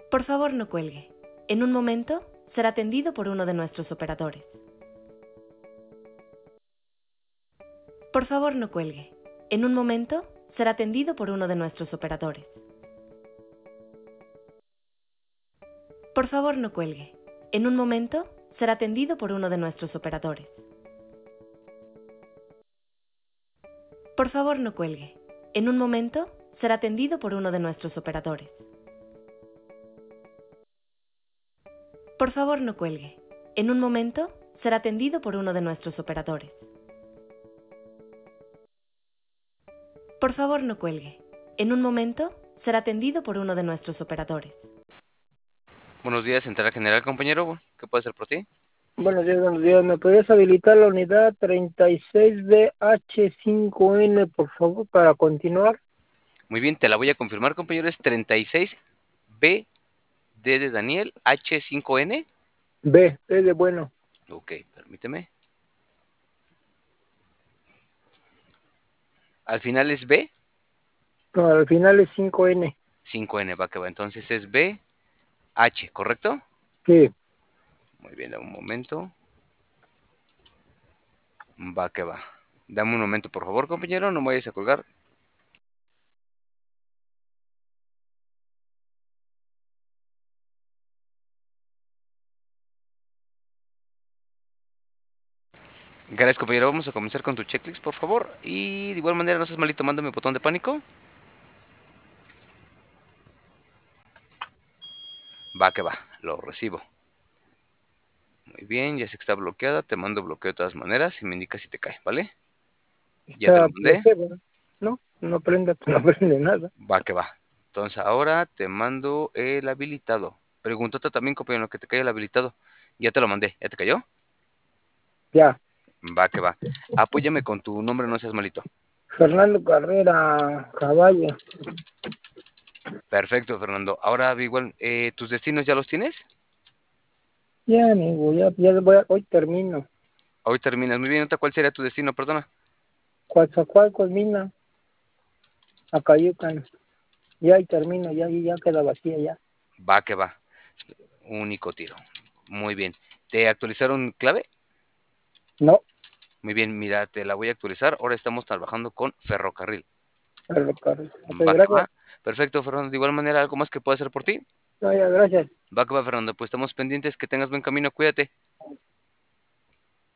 Por favor, no cuelgue. En un momento, será atendido por uno de nuestros operadores. Por favor, no cuelgue. En un momento, será atendido por uno de nuestros operadores. Por favor, no cuelgue. En un momento, será atendido por uno de nuestros operadores. Por favor, no cuelgue. En un momento, será atendido por uno de nuestros operadores. Por favor, no cuelgue. En un momento, será atendido por uno de nuestros operadores. Por favor, no cuelgue. En un momento, será atendido por uno de nuestros operadores. Buenos días, Central General, compañero. ¿Qué puedo hacer por ti? Buenos días, buenos días. ¿Me podrías habilitar la unidad 36BH5N, por favor, para continuar? Muy bien, te la voy a confirmar, compañero. Es 36B de Daniel, H5N. B de bueno. Ok, permíteme. ¿Al final es B? No, al final es 5N. 5N, va que va. Entonces es B, H, ¿correcto? Sí. Muy bien, dame un momento. Va que va. Dame un momento, por favor, compañero. No me vayas a colgar. Gracias, compañero. Vamos a comenzar con tu checklist, por favor. Y de igual manera, no seas malito, mándame mi botón de pánico. Va que va, lo recibo. Muy bien, ya sé que está bloqueada. Te mando bloqueo de todas maneras y me indicas si te cae, ¿vale? Ya te lo Está mandé. bloqueado. No, no prende, no prende nada. Va que va. Entonces ahora te mando el habilitado. Pregúntate también, compañero, que te caiga el habilitado. Ya te lo mandé. ¿Ya te cayó? Ya. Va que va. Apóyame con tu nombre, no seas malito. Fernando Carrera Caballo. Perfecto, Fernando. Ahora igual, ¿tus destinos ya los tienes? Ya, amigo, ya hoy termino. Hoy terminas. Muy bien, ¿cuál sería tu destino? Perdona. Coatzacoalcos, Mina, Acayucan. Ya y termino, ya queda vacía ya. Va que va. Único tiro. Muy bien. ¿Te actualizaron clave? No, Muy bien, mira, te la voy a actualizar. Ahora estamos trabajando con ferrocarril. ferrocarril. Ok, Va que va. gracias. Perfecto, Fernando. De igual manera, ¿algo más que pueda hacer por ti? No, ya, gracias. Va que va, Fernando. Pues estamos pendientes. Que tengas buen camino. Cuídate.